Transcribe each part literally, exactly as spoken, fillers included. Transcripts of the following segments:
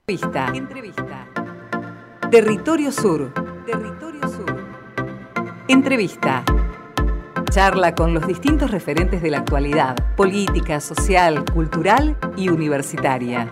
Entrevista. Entrevista. Territorio Sur. Territorio Sur. Entrevista. Charla con los distintos referentes de la actualidad, política, social, cultural y universitaria.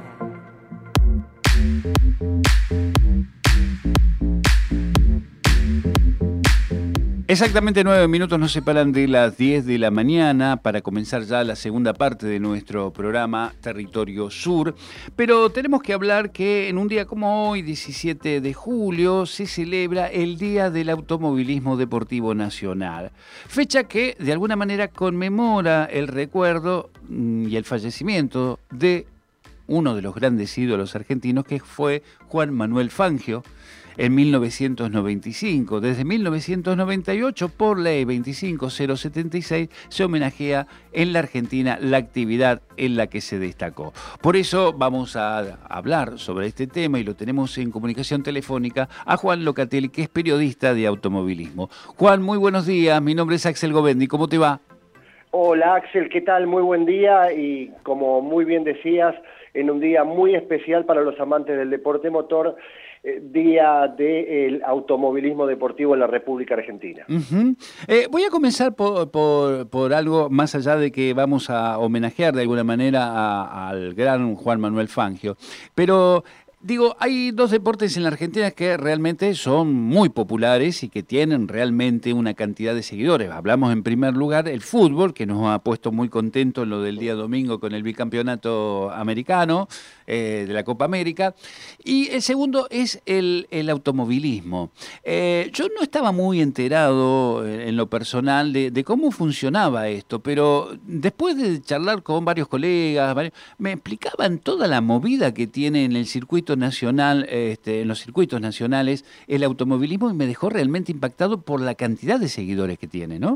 Exactamente nueve minutos nos separan de las diez de la mañana para comenzar ya la segunda parte de nuestro programa Territorio Sur. Pero tenemos que hablar que en un día como hoy, diecisiete de julio, se celebra el Día del Automovilismo Deportivo Nacional. Fecha que de alguna manera conmemora el recuerdo y el fallecimiento de uno de los grandes ídolos argentinos, que fue Juan Manuel Fangio, en mil novecientos noventa y cinco. Desde mil novecientos noventa y ocho, por ley veinticinco mil setenta y seis, se homenajea en la Argentina la actividad en la que se destacó. Por eso vamos a hablar sobre este tema y lo tenemos en comunicación telefónica a Juan Locatelli, que es periodista de automovilismo. Juan, muy buenos días. Mi nombre es Axel Govendi. ¿Cómo te va? Hola Axel, ¿qué tal? Muy buen día y como muy bien decías, en un día muy especial para los amantes del deporte motor, eh, Día del Automovilismo Deportivo en la República Argentina. Uh-huh. eh, voy a comenzar por, por, por algo más allá de que vamos a homenajear de alguna manera a, al gran Juan Manuel Fangio, pero... Digo, hay dos deportes en la Argentina que realmente son muy populares y que tienen realmente una cantidad de seguidores. Hablamos en primer lugar el fútbol, que nos ha puesto muy contentos en lo del día domingo con el bicampeonato americano eh, de la Copa América. Y el segundo es el, el automovilismo. Eh, yo no estaba muy enterado en, en lo personal de, de cómo funcionaba esto, pero después de charlar con varios colegas, varios, me explicaban toda la movida que tiene en el circuito nacional, este, en los circuitos nacionales, el automovilismo, y me dejó realmente impactado por la cantidad de seguidores que tiene, ¿no?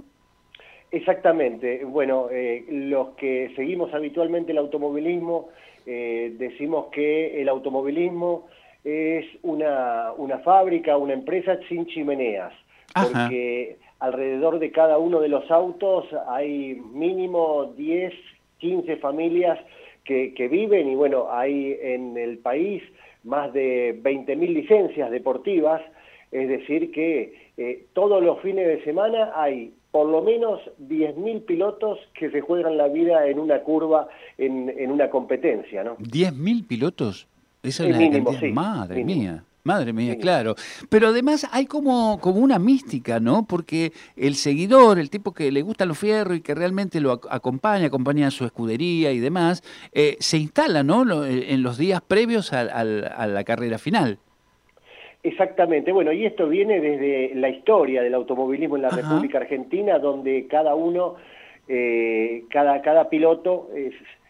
Exactamente. Bueno, eh, los que seguimos habitualmente el automovilismo, eh, decimos que el automovilismo es una, una fábrica, una empresa sin chimeneas, porque Ajá. alrededor de cada uno de los autos hay mínimo diez, quince familias que, que viven, y bueno, hay en el país más de veinte mil licencias deportivas, es decir que eh, todos los fines de semana hay por lo menos diez mil pilotos que se juegan la vida en una curva, en, en una competencia, ¿no? ¿diez mil pilotos? Esa es el la mínimo, cantidad. sí, Madre mínimo. mía. Madre mía, Mínimo. Claro. Pero además hay como, como una mística, ¿no? Porque el seguidor, el tipo que le gustan los fierros y que realmente lo acompaña, acompaña a su escudería y demás, eh, se instala, ¿no? Lo, en los días previos a, a, a la carrera final. Exactamente. Bueno, y esto viene desde la historia del automovilismo en la Ajá. República Argentina, donde cada uno, eh, cada, cada piloto es...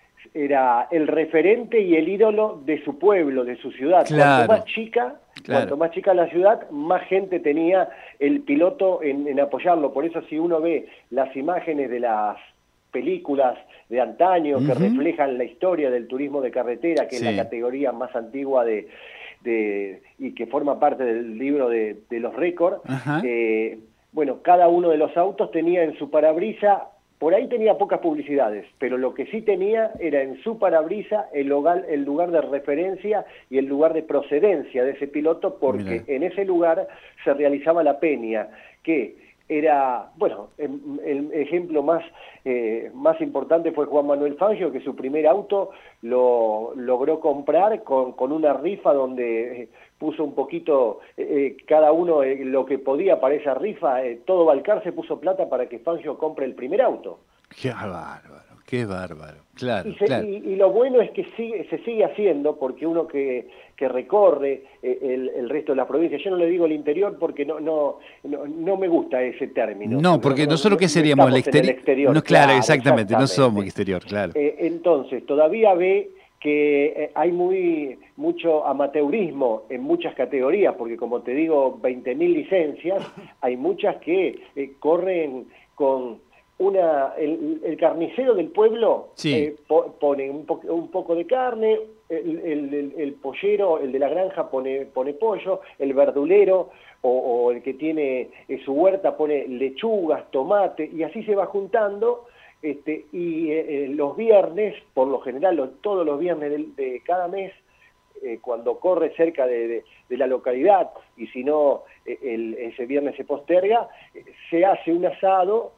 era el referente y el ídolo de su pueblo, de su ciudad. Claro, cuanto más chica, claro. cuanto más chica la ciudad, más gente tenía el piloto en, en apoyarlo. Por eso si uno ve las imágenes de las películas de antaño uh-huh. que reflejan la historia del turismo de carretera, que sí. es la categoría más antigua de, de y que forma parte del libro de, de los récords, uh-huh. eh, bueno, cada uno de los autos tenía en su parabrisa. Por ahí tenía pocas publicidades, pero lo que sí tenía era en su parabrisa el lugar, el lugar de referencia y el lugar de procedencia de ese piloto, porque Mira. en ese lugar se realizaba la peña, que era, bueno, el, el ejemplo más, eh, más importante fue Juan Manuel Fangio, que su primer auto lo logró comprar con, con una rifa donde eh, puso un poquito, eh, cada uno eh, lo que podía para esa rifa, eh, todo Balcar se puso plata para que Fangio compre el primer auto. ¡Qué bárbaro! ¡Qué bárbaro! Claro, y, se, claro. Y, y lo bueno es que sigue, se sigue haciendo, porque uno que, que recorre eh, el, el resto de las provincias, yo no le digo el interior porque no no no, no me gusta ese término. No, porque no, nosotros no, que seríamos el, exteri el exterior. No, claro, claro exactamente, exactamente, no somos exterior, claro. Eh, entonces, todavía ve que eh, hay muy mucho amateurismo en muchas categorías, porque como te digo, veinte mil licencias, hay muchas que eh, corren con... Una, el, el carnicero del pueblo sí. eh, po, pone un, po, un poco de carne, el, el, el, el pollero, el de la granja pone, pone pollo, el verdulero o, o el que tiene eh, su huerta pone lechugas, tomate, y así se va juntando. Este, y eh, los viernes, por lo general, todos los viernes de, de cada mes, eh, cuando corre cerca de, de, de la localidad, y si no, eh, el, ese viernes se posterga, eh, se hace un asado,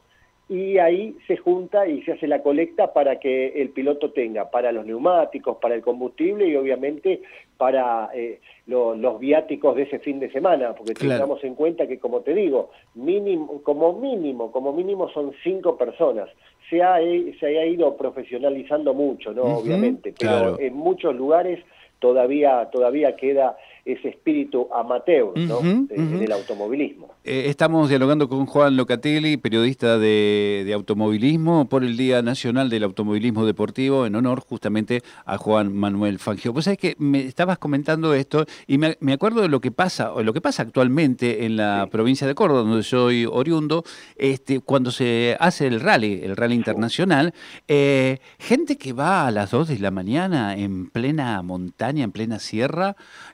y ahí se junta y se hace la colecta para que el piloto tenga para los neumáticos, para el combustible y obviamente para eh, lo, los viáticos de ese fin de semana, porque claro. tengamos en cuenta que, como te digo, mínimo, como mínimo, como mínimo son cinco personas. Se ha, se ha ido profesionalizando mucho, ¿no? Uh-huh, obviamente, pero claro. en muchos lugares todavía, todavía queda ese espíritu amateur, ¿no? Uh-huh, de, uh-huh. en el automovilismo. Eh, estamos dialogando con Juan Locatelli, periodista de, de automovilismo, por el Día Nacional del Automovilismo Deportivo, en honor justamente a Juan Manuel Fangio. Pues es que me estabas comentando esto y me, me acuerdo de lo que pasa, o lo que pasa actualmente en la sí. provincia de Córdoba, donde soy oriundo, este, cuando se hace el rally, el rally internacional, eh, gente que va a las dos de la mañana en plena montaña, en plena sierra,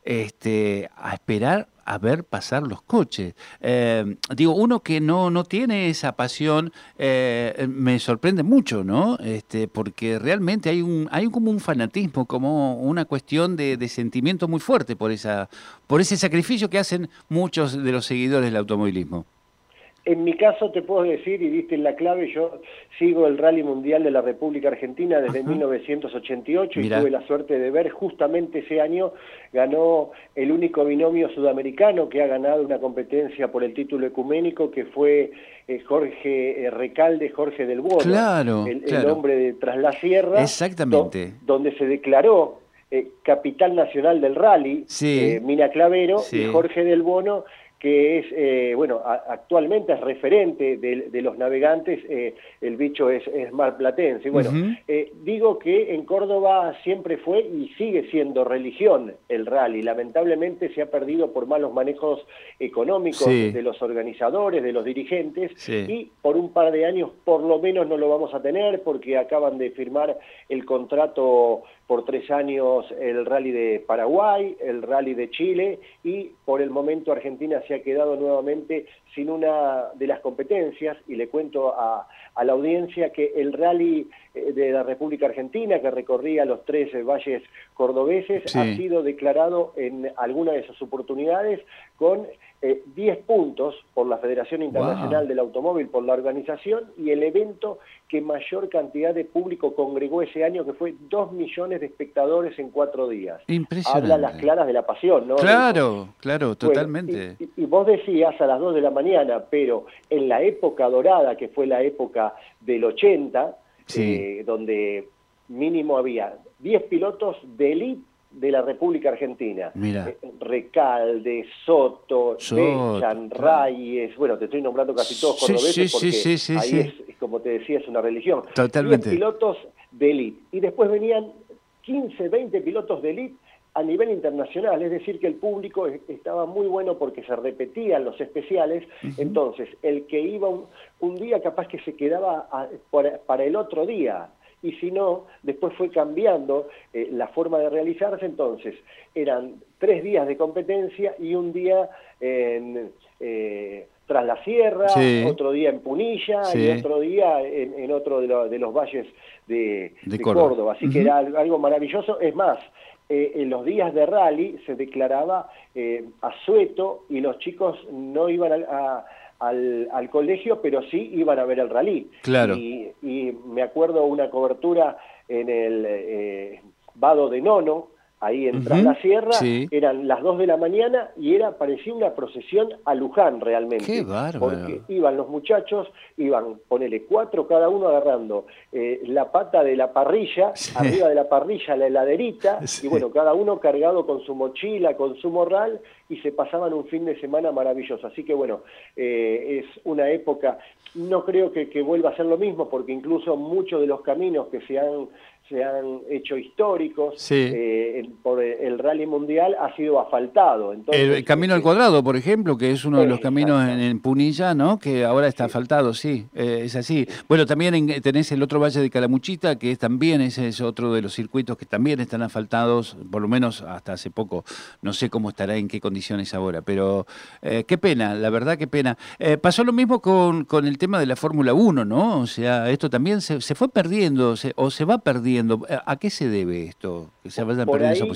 este, a esperar a ver pasar los coches. Eh, digo, uno que no, no tiene esa pasión, eh, me sorprende mucho, ¿no? Este, porque realmente hay un, hay como un fanatismo, como una cuestión de, de sentimiento muy fuerte por esa, por ese sacrificio que hacen muchos de los seguidores del automovilismo. En mi caso te puedo decir, y diste en la clave, yo sigo el Rally Mundial de la República Argentina desde Ajá. mil novecientos ochenta y ocho Mirá. Y tuve la suerte de ver justamente ese año ganó el único binomio sudamericano que ha ganado una competencia por el título ecuménico, que fue eh, Jorge eh, Recalde, Jorge del Bono, claro, el, claro. el hombre de Tras la Sierra, exactamente, do, donde se declaró eh, capital nacional del rally, sí. eh, Mina Clavero, sí. y Jorge del Bono, que es, eh, bueno, a, actualmente es referente de, de los navegantes, eh, el bicho es, es marplatense. Bueno, uh-huh. eh, digo que en Córdoba siempre fue y sigue siendo religión el rally. Lamentablemente se ha perdido por malos manejos económicos sí. de los organizadores, de los dirigentes, sí. y por un par de años por lo menos no lo vamos a tener, porque acaban de firmar el contrato por tres años el rally de Paraguay, el rally de Chile, y por el momento Argentina se ha quedado nuevamente sin una de las competencias, y le cuento a, a la audiencia que el rally de la República Argentina, que recorría los tres valles cordobeses, sí. ha sido declarado en alguna de esas oportunidades con eh, diez puntos por la Federación Internacional wow. del Automóvil, por la organización, y el evento que mayor cantidad de público congregó ese año, que fue dos millones de espectadores en cuatro días. Impresionante. Habla las claras de la pasión, ¿no? Claro, claro, totalmente. Bueno, y, y vos decías a las dos de la mañana, pero en la época dorada, que fue la época del ochenta, sí. eh, donde mínimo había diez pilotos de élite de la República Argentina. Mira. Eh, Recalde, Soto, Soto Bechan, Reyes, bueno, te estoy nombrando casi todos sí, cordobeses sí, porque sí, sí, ahí sí. es, como te decía, es una religión. Totalmente. diez pilotos de élite. Y después venían quince, veinte pilotos de élite a nivel internacional, es decir, que el público estaba muy bueno porque se repetían los especiales, uh-huh. entonces el que iba un, un día capaz que se quedaba a, para, para el otro día, y si no, después fue cambiando eh, la forma de realizarse, entonces eran tres días de competencia y un día en... Eh, Tras la Sierra, sí. otro día en Punilla sí. y otro día en, en otro de, lo, de los valles de, de, de Córdoba. Córdoba. Así uh-huh. que era algo maravilloso. Es más, eh, en los días de rally se declaraba eh, asueto y los chicos no iban a, a, al, al colegio, pero sí iban a ver el rally. Claro. Y, y me acuerdo una cobertura en el eh, Vado de Nono, ahí en Tras uh-huh. la Sierra, sí. eran las dos de la mañana y era parecía una procesión a Luján realmente. ¡Qué bárbaro! Porque iban los muchachos, iban, ponele cuatro cada uno agarrando eh, la pata de la parrilla, sí. arriba de la parrilla la heladerita, sí. y bueno, cada uno cargado con su mochila, con su morral, y se pasaban un fin de semana maravilloso. Así que bueno, eh, es una época, no creo que, que vuelva a ser lo mismo, porque incluso muchos de los caminos que se han se han hecho históricos sí. eh, el, por el rally mundial ha sido asfaltado. Entonces, el, el Camino eh, al Cuadrado, por ejemplo, que es uno de los eh, caminos en, en Punilla, ¿no? Que ahora está sí. asfaltado, sí, eh, es así. Bueno, también en, tenés el otro Valle de Calamuchita, que es también ese es otro de los circuitos que también están asfaltados, por lo menos hasta hace poco. No sé cómo estará, en qué condiciones ahora, pero eh, qué pena, la verdad, qué pena. Eh, pasó lo mismo con, con el tema de la Fórmula uno, ¿no? O sea, esto también se, se fue perdiendo, se, o se va perdiendo. ¿A qué se debe esto? Que se vayan por perdiendo ahí, esa posibilidad. Por ahí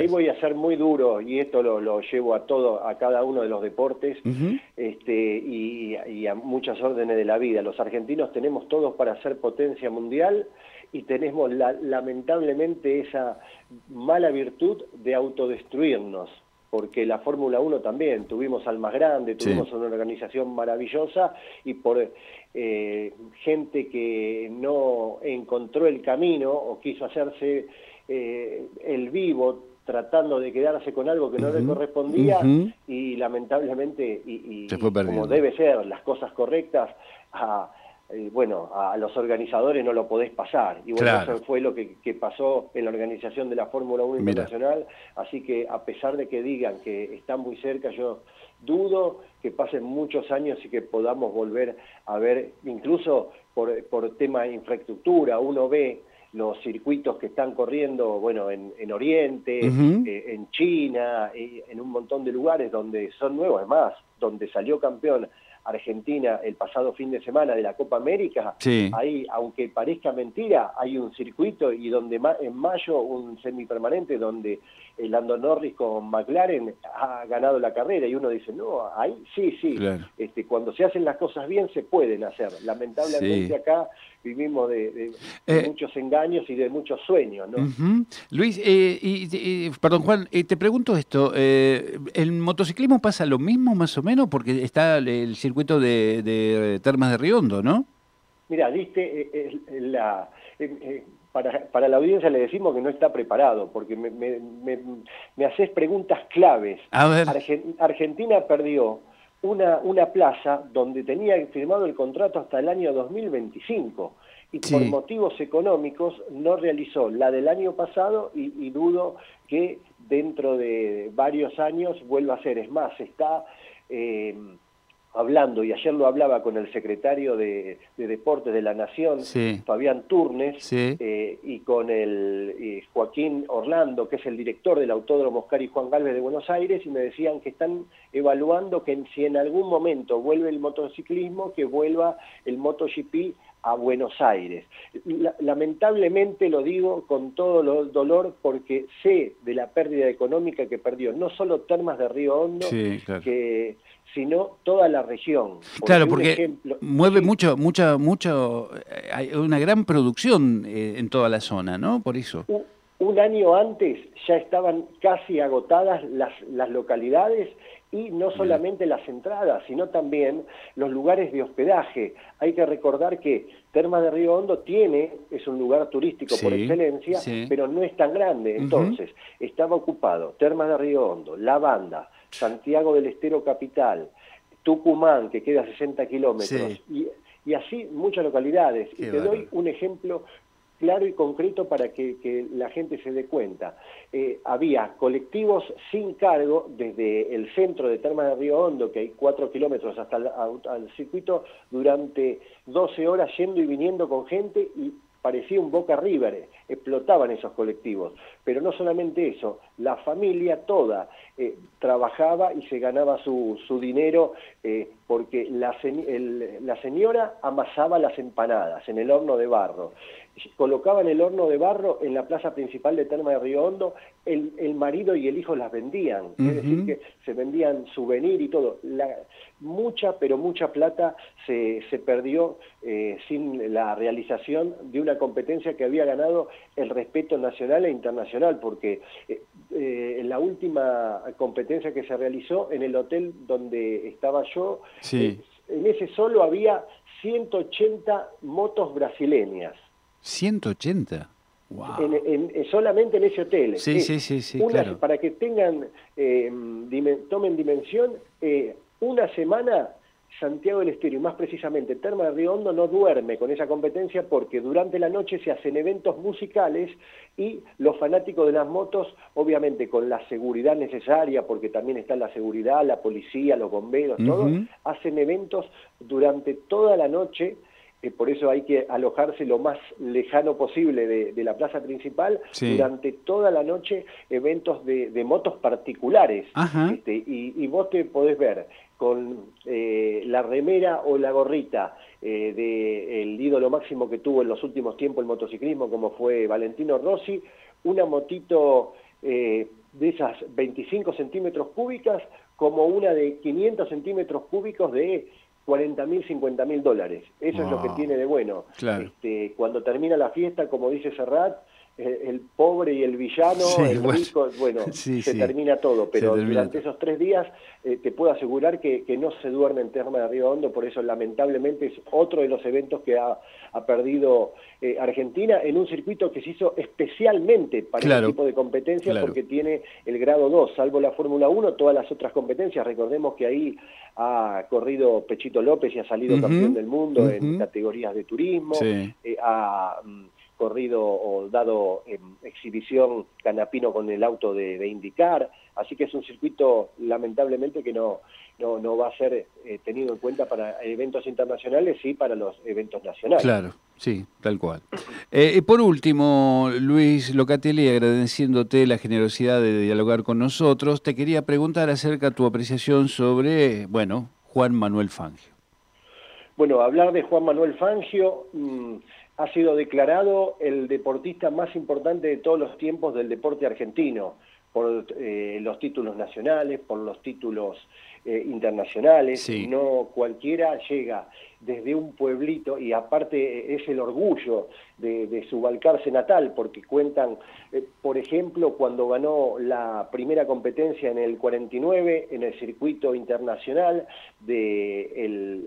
voy a ser muy duro, y esto lo, lo llevo a todo, a cada uno de los deportes, uh-huh. este, y, y a muchas órdenes de la vida. Los argentinos tenemos todos para ser potencia mundial, y tenemos la, lamentablemente esa mala virtud de autodestruirnos, porque la Fórmula uno también, tuvimos al más grande, tuvimos sí. una organización maravillosa, y por eh, gente que no encontró el camino o quiso hacerse eh, el vivo, tratando de quedarse con algo que no uh-huh. le correspondía, uh-huh. y lamentablemente, y, y, Se fue y como debe ser, las cosas correctas, a, eh, bueno, a los organizadores no lo podés pasar. Y bueno, claro. eso fue lo que, que pasó en la organización de la Fórmula uno Mira. Internacional, así que a pesar de que digan que están muy cerca, yo dudo que pasen muchos años y que podamos volver a ver, incluso por, por tema de infraestructura, uno ve los circuitos que están corriendo, bueno, en, en Oriente, uh-huh. eh, en China, eh, en un montón de lugares donde son nuevos, además, donde salió campeón Argentina el pasado fin de semana de la Copa América, sí. ahí, aunque parezca mentira, hay un circuito, y donde ma en mayo un semipermanente donde el Lando Norris con McLaren ha ganado la carrera, y uno dice, no, ahí sí, sí, claro. este, cuando se hacen las cosas bien se pueden hacer. Lamentablemente sí. acá vivimos de, de, de eh, muchos engaños y de muchos sueños, ¿no? Uh-huh. Luis, eh, y, y, perdón Juan, eh, te pregunto esto, eh, ¿el motociclismo pasa lo mismo más o menos? Porque está el circuito de, de Termas de Río Hondo, ¿no? Mira, viste, eh, eh, la, eh, eh, para, para la audiencia le decimos que no está preparado, porque me, me, me, me haces preguntas claves. A ver. Argen, Argentina perdió una, una plaza donde tenía firmado el contrato hasta el año dos mil veinticinco, y sí. por motivos económicos no realizó la del año pasado, y, y dudo que dentro de varios años vuelva a ser. Es más, está eh, hablando, y ayer lo hablaba con el secretario de, de Deportes de la Nación, sí. Fabián Turnes, sí. eh, y con el eh, Joaquín Orlando, que es el director del Autódromo Oscar y Juan Galvez de Buenos Aires, y me decían que están evaluando que si en algún momento vuelve el motociclismo, que vuelva el MotoGP a Buenos Aires. La, lamentablemente lo digo con todo lo, dolor, porque sé de la pérdida económica que perdió no solo Termas de Río Hondo, sí, claro. que sino toda la región. Porque claro, porque ejemplo, mueve sí, mucho, mucho, mucho, hay una gran producción eh, en toda la zona, ¿no? Por eso. Un, un año antes ya estaban casi agotadas las, las localidades, y no solamente las entradas, sino también los lugares de hospedaje. Hay que recordar que Termas de Río Hondo tiene, es un lugar turístico sí, por excelencia, sí. pero no es tan grande. Entonces, uh-huh. estaba ocupado Termas de Río Hondo, La Banda, Santiago del Estero Capital, Tucumán, que queda a sesenta kilómetros, sí. y, y así muchas localidades. Qué y te bárbaro. Doy un ejemplo claro y concreto para que, que la gente se dé cuenta. Eh, había colectivos sin cargo desde el centro de Termas de Río Hondo, que hay cuatro kilómetros hasta el al circuito, durante doce horas yendo y viniendo con gente, y parecía un Boca River, explotaban esos colectivos. Pero no solamente eso, la familia toda eh, trabajaba y se ganaba su, su dinero, eh, porque la, el, la señora amasaba las empanadas en el horno de barro, colocaban el horno de barro en la plaza principal de Termas de Río Hondo, el, el marido y el hijo las vendían, uh-huh. es decir, que se vendían souvenir y todo. La, mucha, pero mucha plata se, se perdió eh, sin la realización de una competencia que había ganado el respeto nacional e internacional, porque eh, eh, en la última competencia que se realizó en el hotel donde estaba yo, sí. eh, en ese solo había ciento ochenta motos brasileñas. ¿ciento ochenta? Wow. En, en, solamente en ese hotel. Sí, eh, sí, sí, sí, una, claro. Para que tengan, eh, dimen, tomen dimensión, eh, una semana Santiago del Estero, y más precisamente Termas de Río Hondo, no duerme con esa competencia, porque durante la noche se hacen eventos musicales, y los fanáticos de las motos, obviamente con la seguridad necesaria, porque también está la seguridad, la policía, los bomberos, uh-huh. todos, hacen eventos durante toda la noche. Eh, por eso hay que alojarse lo más lejano posible de, de la plaza principal, sí. durante toda la noche, eventos de, de motos particulares. Este, y, y vos te podés ver con eh, la remera o la gorrita eh, del ídolo máximo que tuvo en los últimos tiempos el motociclismo, como fue Valentino Rossi, una motito eh, de esas veinticinco centímetros cúbicas como una de quinientos centímetros cúbicos de cuarenta mil, cincuenta mil dólares. Eso wow. es lo que tiene de bueno. Claro. Este, cuando termina la fiesta, como dice Serrat, el pobre y el villano, sí, el rico, bueno, sí, se sí. termina todo, pero termina durante todo. Esos tres días eh, te puedo asegurar que, que no se duerme en Termas de Río Hondo, por eso lamentablemente es otro de los eventos que ha, ha perdido eh, Argentina en un circuito que se hizo especialmente para claro. este tipo de competencias claro. porque tiene el grado dos, salvo la Fórmula uno, todas las otras competencias, recordemos que ahí ha corrido Pechito López y ha salido uh-huh. campeón del mundo uh-huh. en categorías de turismo, sí. eh, ha corrido o dado eh, exhibición Canapino con el auto de, de IndyCar, así que es un circuito lamentablemente que no, no, no va a ser eh, tenido en cuenta para eventos internacionales, sí para los eventos nacionales. Claro, sí, tal cual. Eh, por último, Luis Locatelli, agradeciéndote la generosidad de dialogar con nosotros, te quería preguntar acerca de tu apreciación sobre, bueno, Juan Manuel Fangio. Bueno, hablar de Juan Manuel Fangio... Mmm, ha sido declarado el deportista más importante de todos los tiempos del deporte argentino, por eh, los títulos nacionales, por los títulos eh, internacionales. Sí. No cualquiera llega desde un pueblito, y aparte es el orgullo de, de su Balcarce natal, porque cuentan, eh, por ejemplo, cuando ganó la primera competencia en el cuarenta y nueve, en el circuito internacional de el...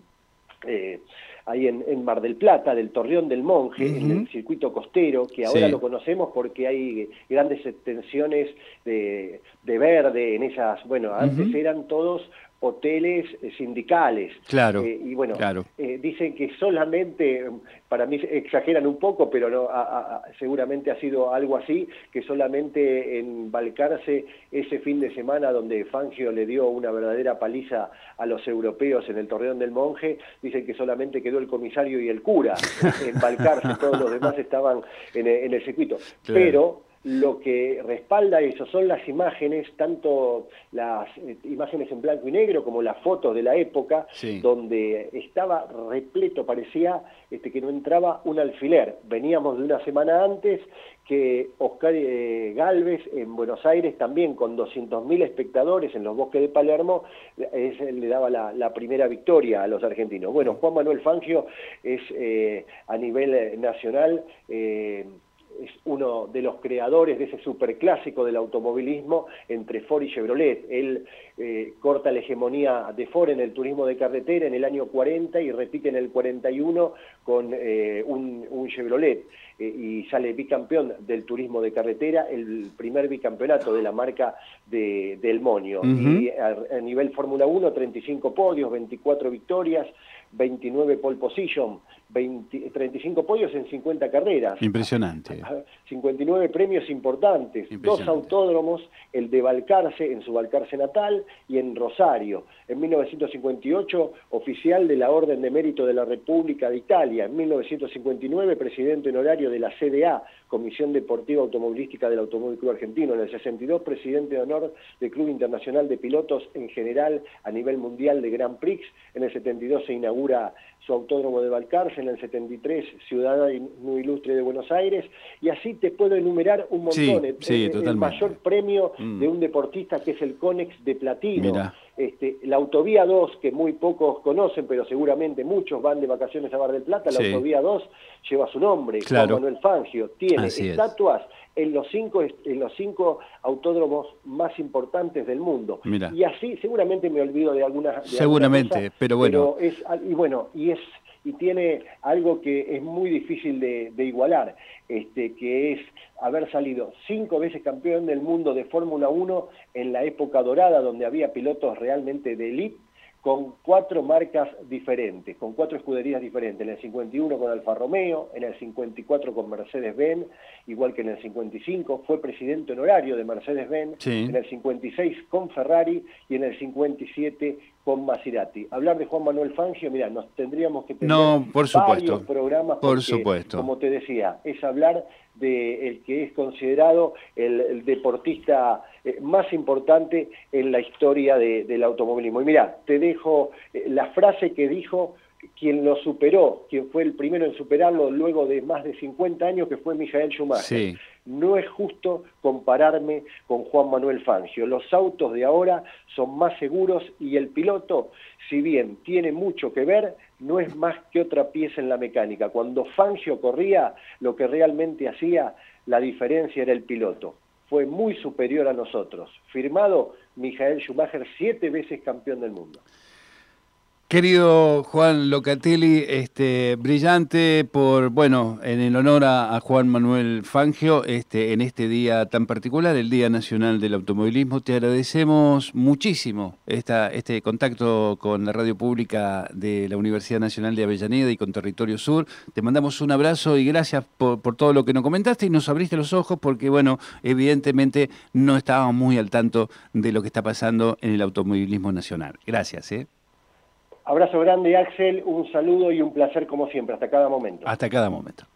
Eh, ahí en, en Mar del Plata, del Torreón del Monje, uh-huh. en el circuito costero, que ahora sí. lo conocemos porque hay grandes extensiones de, de verde en esas, bueno, antes uh-huh. eran todos hoteles sindicales. Claro, eh, y bueno, claro. Eh, dicen que solamente, para mí exageran un poco, pero no, a, a, seguramente ha sido algo así, que solamente en Balcarce, ese fin de semana donde Fangio le dio una verdadera paliza a los europeos en el Torreón del Monje, dicen que solamente quedó el comisario y el cura en Balcarce, todos los demás estaban en el, en el circuito. Claro. Pero lo que respalda eso son las imágenes, tanto las eh, imágenes en blanco y negro como las fotos de la época, sí. donde estaba repleto, parecía este, que no entraba un alfiler. Veníamos de una semana antes que Oscar eh, Gálvez en Buenos Aires, también con doscientos mil espectadores en los bosques de Palermo, es, le daba la, la primera victoria a los argentinos. Bueno, Juan Manuel Fangio es eh, a nivel nacional... Eh, es uno de los creadores de ese superclásico del automovilismo entre Ford y Chevrolet. Él eh, corta la hegemonía de Ford en el turismo de carretera en el año cuarenta y repite en el cuarenta y uno con eh, un, un Chevrolet eh, y sale bicampeón del turismo de carretera, el primer bicampeonato de la marca de, del Monio. Uh-huh. Y a, a nivel Fórmula uno, treinta y cinco podios, veinticuatro victorias, veintinueve pole position, veinte, treinta y cinco podios en cincuenta carreras. Impresionante. cincuenta y nueve premios importantes, dos autódromos, el de Balcarce, en su Balcarce natal, y en Rosario. En mil novecientos cincuenta y ocho, oficial de la Orden de Mérito de la República de Italia. En mil novecientos cincuenta y nueve, presidente honorario de la C D A, Comisión Deportiva Automovilística del Automóvil Club Argentino. En el sesenta y dos, presidente de honor del Club Internacional de Pilotos en general a nivel mundial de Grand Prix. En el setenta y dos se inaugura su autódromo de Balcarce, en el setenta y tres Ciudadano Ilustre de Buenos Aires, y así te puedo enumerar un montón. Sí, sí, el, el mayor premio mm. de un deportista, que es el Conex de Platino. Este, la Autovía dos, que muy pocos conocen, pero seguramente muchos van de vacaciones a Mar del Plata, la sí. Autovía dos lleva su nombre, claro. Juan Manuel Fangio, tiene Así estatuas es. en los cinco en los cinco autódromos más importantes del mundo. Mirá. Y así seguramente me olvido de algunas de seguramente alguna cosa, pero bueno pero es, y bueno y es y tiene algo que es muy difícil de, de igualar, este, que es haber salido cinco veces campeón del mundo de Fórmula uno en la época dorada, donde había pilotos realmente de élite, con cuatro marcas diferentes, con cuatro escuderías diferentes, en el cincuenta y uno con Alfa Romeo, en el cincuenta y cuatro con Mercedes-Benz, igual que en el cincuenta y cinco, fue presidente honorario de Mercedes-Benz, sí. en el cincuenta y seis con Ferrari y en el cincuenta y siete con Maserati. Hablar de Juan Manuel Fangio, mira, nos tendríamos que tener no, por varios programas por porque, supuesto. como te decía, es hablar de el que es considerado el, el deportista eh, más importante en la historia de, del automovilismo. Y mira, te dejo eh, la frase que dijo quien lo superó, quien fue el primero en superarlo luego de más de cincuenta años, que fue Michael Schumacher. Sí. no es justo compararme con Juan Manuel Fangio. Los autos de ahora son más seguros y el piloto, si bien tiene mucho que ver, no es más que otra pieza en la mecánica. Cuando Fangio corría, lo que realmente hacía la diferencia era el piloto. Fue muy superior a nosotros. Firmado Michael Schumacher, siete veces campeón del mundo. Querido Juan Locatelli, este, brillante por, bueno, en el honor a, a Juan Manuel Fangio, este, en este día tan particular, el Día Nacional del Automovilismo, te agradecemos muchísimo esta, este contacto con la radio pública de la Universidad Nacional de Avellaneda y con Territorio Sur. Te mandamos un abrazo y gracias por, por todo lo que nos comentaste y nos abriste los ojos porque, bueno, evidentemente no estábamos muy al tanto de lo que está pasando en el automovilismo nacional. Gracias, ¿eh? Abrazo grande, Axel, un saludo y un placer como siempre, hasta cada momento. Hasta cada momento.